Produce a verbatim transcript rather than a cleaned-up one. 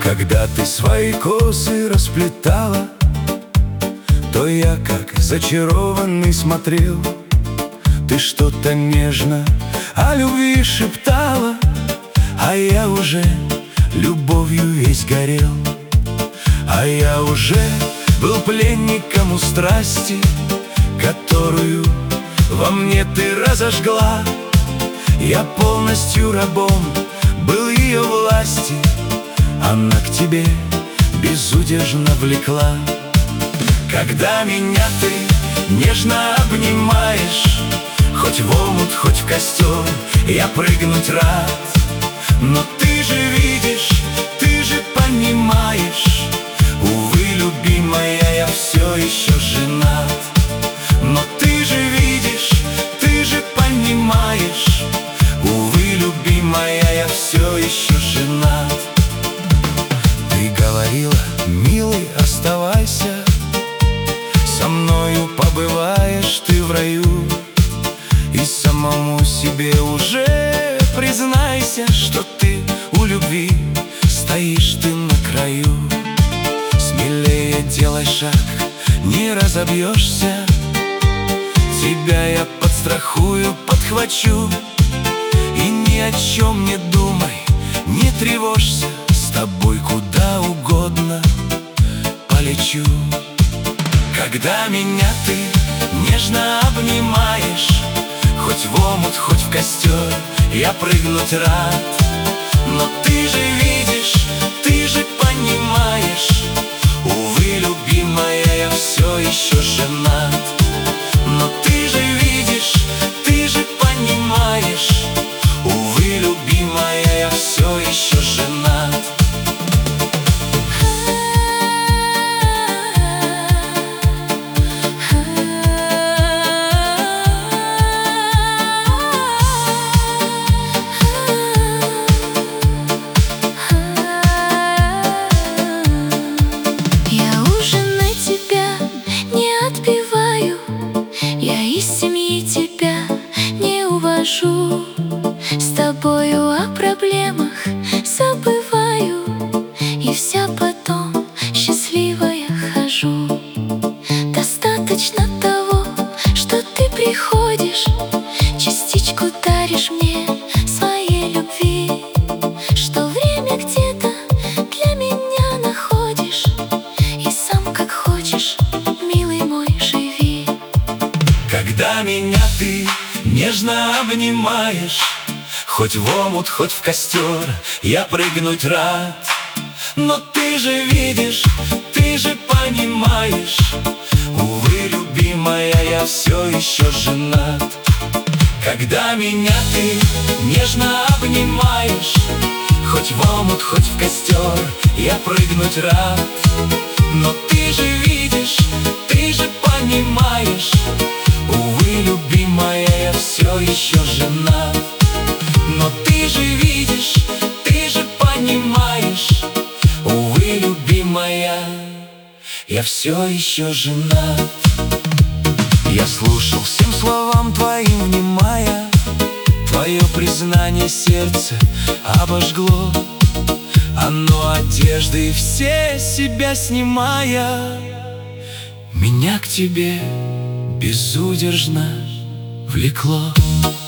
Когда ты свои косы расплетала, то я, как зачарованный, смотрел. Ты что-то нежно о любви шептала, а я уже любовью весь горел. А я уже был пленником у страсти, которую во мне ты разожгла. Я полностью рабом был ее власти, она к тебе безудержно влекла. Когда меня ты нежно обнимаешь, хоть в омут, хоть в костер, я прыгнуть рад. Но ты же видишь, ты же понимаешь, увы, любимая, я все еще женат. Но ты же видишь, ты же понимаешь, увы, любимая, я все еще женат. Ты говорила, милый, оставайся, со мною побываешь ты в раю. И самому себе уже признайся, что ты у любви стоишь ты на краю. Смелее делай шаг, не разобьешься, тебя я подстрахую, подхвачу. И ни о чем не думай, не тревожься, с тобой куда угодно полечу. Когда меня ты нежно обнимаешь, хоть в омут, хоть в костер, я прыгнуть рад. Но ты же видишь, ты же понимаешь, увы, любимая, я все еще женат. Но ты же видишь, ты же понимаешь, увы, любимая, я все еще женат. С тобою о проблемах забываю, и вся потом счастливая хожу. Достаточно того, что ты приходишь, частичку даришь мне своей любви, что время где-то для меня находишь, и сам как хочешь, милый мой, живи. Когда меня ты нежно обнимаешь, хоть в омут, хоть в костер, я прыгнуть рад. Но ты же видишь, ты же понимаешь, увы, любимая, я все еще женат. Когда меня ты нежно обнимаешь, хоть в омут, хоть в костер, я прыгнуть рад. Но ты же видишь, ты же понимаешь, увы, любимая, я все еще женат. Но ты же видишь, ты же понимаешь, увы, любимая, я все еще женат. Я слушал всем словам твоим, внимая, твое признание сердце обожгло. Оно одежды все себя снимая, меня к тебе безудержно влекло.